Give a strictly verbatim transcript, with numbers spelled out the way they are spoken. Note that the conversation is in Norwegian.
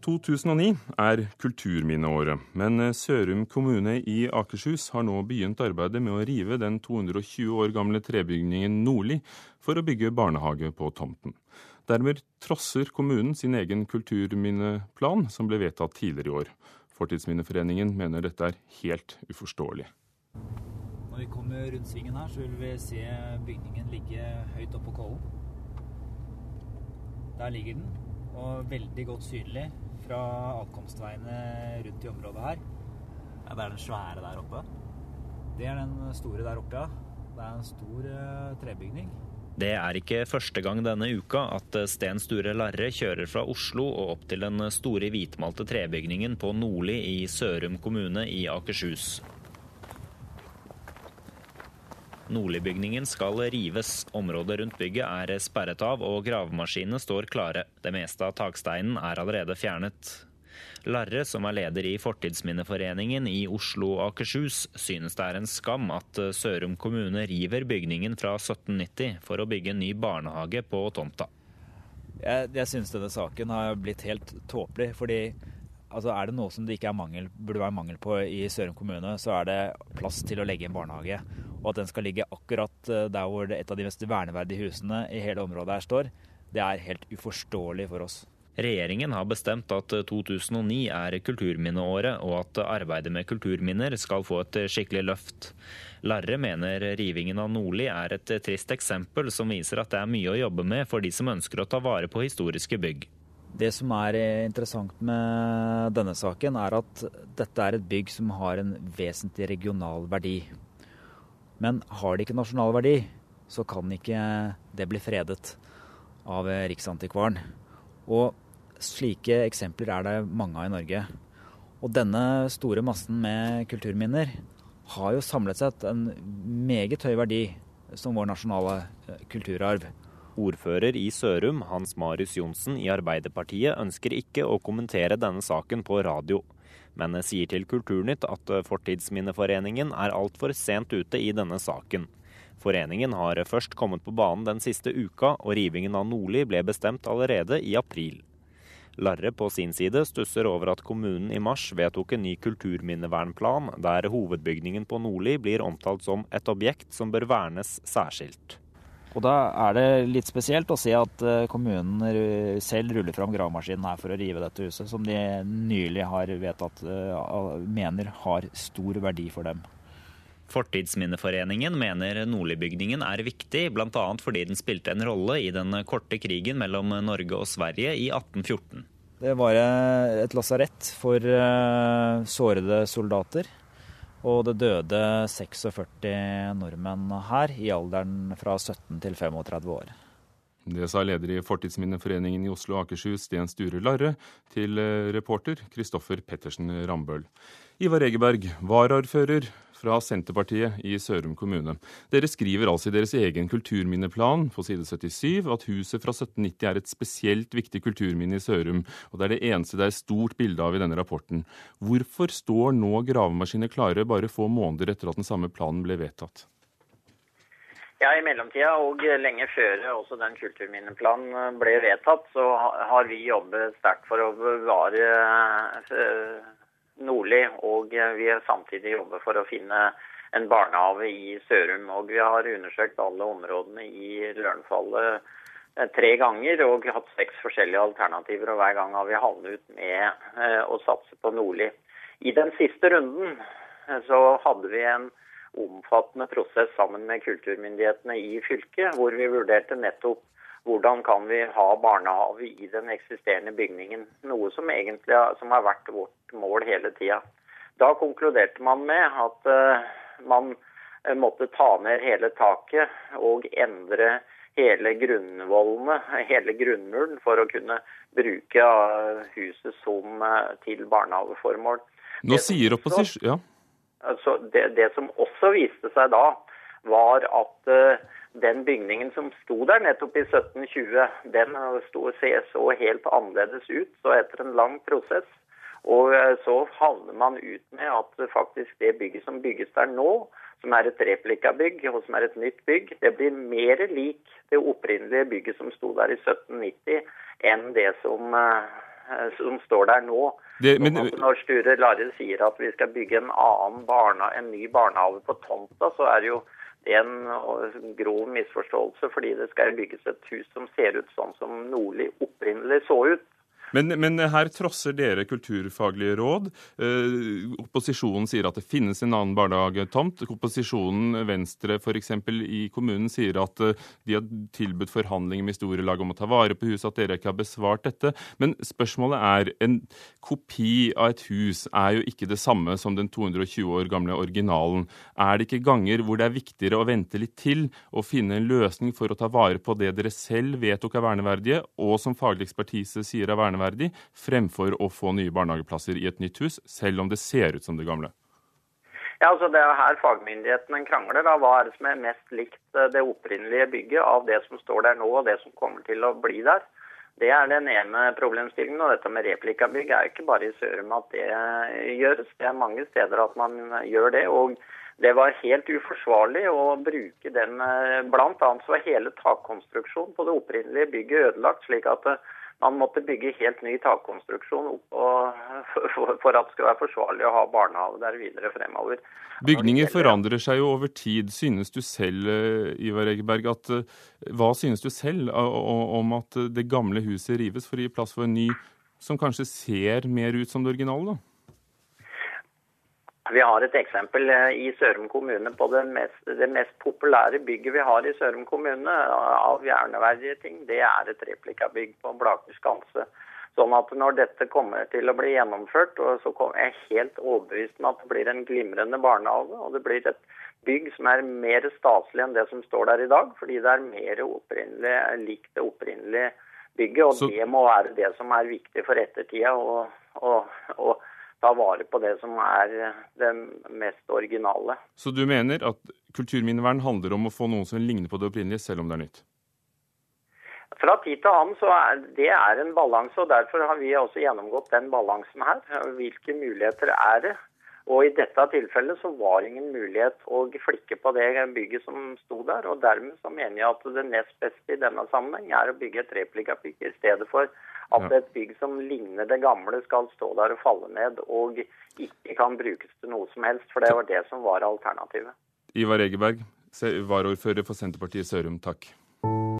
to tusen og ni er kulturminneåret, men Sørum kommune i Akershus har nå begynt arbeidet med å rive den to hundre og tjue år gamle trebygningen Nordli for å bygge barnehage på tomten. Dermed trosser kommunen sin egen kulturminneplan som ble vedtatt tidligere i år. Fortidsminneforeningen mener dette er helt uforståelig. Når vi kommer rundt svingen her, så vil vi se bygningen ligge høyt oppe på kollen. Der ligger den, og veldig godt synlig fra adkomstveiene rundt i området her. Ja, det er den svære der oppe. Det er den store der oppe, ja. Det er en stor uh, trebygning. Det er ikke første gang denne uka at Sten Sture Larre kjører fra Oslo og opp til den store hvitmalte trebygningen på Nordli i Sørum kommune i Akershus. Nordli-bygningen skal rives. Området rundt bygget er sperret av, og gravemaskinene står klare. Det meste av taksteinen er allerede fjernet. Larre, som er leder i Fortidsminneforeningen i Oslo og Akershus, synes det er en skam at Sørum kommune river bygningen fra sytten nitti for å bygge en ny barnehage på tomta. Jeg, jeg synes denne saken har blitt helt tåpelig, fordi altså, er det noe som det ikke er mangel, burde være mangel på i Sørum kommune, så er det plass til å legge en barnehage. Og at den skal ligge akkurat der hvor det, et av de mest verneverdige husene i hele området her står, det er helt uforståelig for oss. Regjeringen har bestemt at to tusen og ni er kulturminneåret, og at arbeidet med kulturminner skal få et skikkelig løft. Larre mener rivingen av Nordli er et trist eksempel som viser at det er mye å jobbe med for de som ønsker å ta vare på historiske bygg. Det som er interessant med denne saken er at dette er et bygg som har en vesentlig regional verdi. Men har det ikke nasjonal verdi, så kan ikke det bli fredet av Riksantikvaren. Og slike eksempler er det mange av i Norge. Og denne store massen med kulturminner har jo samlet sett en meget høy verdi som vår nasjonale kulturarv. Ordfører i Sørum, Hans Marius Johnsen i Arbeiderpartiet, ønsker ikke å kommentere denne saken på radio, men sier til Kulturnytt at Fortidsminneforeningen er alt for sent ute i denne saken. Foreningen har først kommet på banen den siste uka, og rivingen av Nordli ble bestemt allerede i april. Larre på sin side stusser over at kommunen i mars vedtok en ny kulturminnevernplan, der hovedbygningen på Nordli blir omtalt som et objekt som bør vernes særskilt. Og da er det litt spesielt å se at kommunen selv ruller fram gravemaskinen her for å rive dette huset, som de nylig har vedtatt, mener har stor verdi for dem. Fortidsminneforeningen mener Nordli-bygningen er viktig, blant annet fordi den spilte en rolle i den korte krigen mellom Norge og Sverige i atten fjorten. Det var et lasarett for sårede soldater, og det døde seksogførti nordmenn her i alderen fra sytten til femogtredve år. Det sa leder i Fortidsminneforeningen i Oslo og Akershus, Sten Sture Larre, til reporter Kristoffer Pettersen Rambøl. Ivar Egeberg, varaordfører fra Senterpartiet i Sørum kommune. Dere skriver altså i deres egen kulturminneplan på side syttisyv at huset fra sytten nitti er et spesielt viktig kulturminne i Sørum, og det er det eneste det er stort bilde av i denne rapporten. Hvorfor står nå gravemaskiner klare bare få måneder etter at den samme planen ble vedtatt? Ja, i mellomtida og lenge før også den kulturminneplanen ble vedtatt, så har vi jobbet sterkt for å bevare Nordli, og vi har samtidig jobbet for å finne en barnehage i Sørum. Og vi har undersøkt alle områdene i Lørenfallet tre ganger og hatt seks forskjellige alternativer, og hver gang har vi havnet ut med å satse på Nordli. I den siste runden så hadde vi en omfattende prosess sammen med kulturmyndighetene i fylket, hvor vi vurderte nettopp hvordan kan vi ha barnehage i den eksisterende bygningen, noe som egentlig som har vært vårt mål hele tida. Da konkluderte man med at uh, man måtte ta ned hele taket og endre hele grunnvollene, hele grunnmuren, for å kunne bruke uh, huset som uh, til barnehageformål. Nå sier opposisjon... Ja. Altså, det, det som også viste seg da, var at uh, den bygningen som sto der nettopp i sytten tjue, den stod, så helt annerledes ut, så etter en lang prosess. Og uh, så havner man ut med at uh, faktisk det bygget som bygges der nå, som er et replikabygg og som er et nytt bygg, det blir mer lik det opprinnelige bygget som sto der i sytten nitti enn det som uh, som står der nå. Det, men, når Sture Larre sier at vi skal bygge en annen barna, en ny barnehage på tomta, så er det jo det en grov misforståelse, fordi det skal bygges et hus som ser ut sånn som Nordli opprinnelig så ut. Men, men her trosser dere kulturfaglige råd. Eh, opposisjonen sier at det finnes en annen barnehagetomt. Opposisjonen, Venstre for eksempel i kommunen, sier at eh, de har tilbudt forhandlinger med historielag om å ta vare på huset, at dere ikke har besvart dette. Men spørsmålet er, en kopi av et hus er jo ikke det samme som den to hundre og tjue år gamle originalen. Er det ikke ganger hvor det er viktigere å vente litt til og finne en løsning for å ta vare på det dere selv vedtok er verneverdige, og som faglig ekspertise sier er verneverdige, fremfor å få nye barnehageplasser i et nytt hus, selv om det ser ut som det gamle? Ja, altså Det er her fagmyndighetene krangler. Da. Hva er det som er mest likt det opprinnelige bygget av det som står der nå, og det som kommer til å bli der? Det er den ene problemstillingen, og dette med replikabygg er ikke bare i Sørum at det gjøres. Det er mange steder at man gjør det, og det var helt uforsvarlig å bruke den. Blant annet så var hele takkonstruksjonen på det opprinnelige bygget ødelagt, slik at man måtte bygge helt ny takkonstruksjon opp og, for, for at det skulle være forsvarlig å ha barnehage der videre fremover. Bygninger forandrer seg jo over tid. Synes du selv, Ivar Egeberg, at, hva synes du selv om at det gamle huset rives for å gi plass for en ny som kanskje ser mer ut som det originale, da? Vi har et eksempel i Sørum kommune på det mest, det mest populære bygget vi har i Sørum kommune av verneverdige ting. Det er et replikabygg på Blaker skanse. Sånn at når dette kommer til å bli gjennomført, så er jeg helt overbevist om at det blir en glimrende barnehage, og det blir et bygg som er mer staselig enn det som står der i dag, fordi det er mer opprinnelig, likt det opprinnelige bygget, og så det må være det som er viktig for ettertida, og, og, og ta vare på det som er det mest originale. Så du mener at kulturminnevern handler om å få noe som ligner på det opprinnelige, selv om det er nytt? Fra tid til annen så er det er en balanse, og derfor har vi også gjennomgått den balansen her. Hvilke muligheter er det? Og i dette tilfellet så var ingen mulighet å flikke på det bygget som sto der, og dermed så mener jeg at det nest beste i denne sammenheng er å bygge et replikabygg i stedet for at et bygg som ligner det gamle skal stå der og falle ned og ikke kan brukes til noe som helst, for det var det som var alternativet. Ivar Egeberg, varaordfører for Senterpartiet Sørum, takk.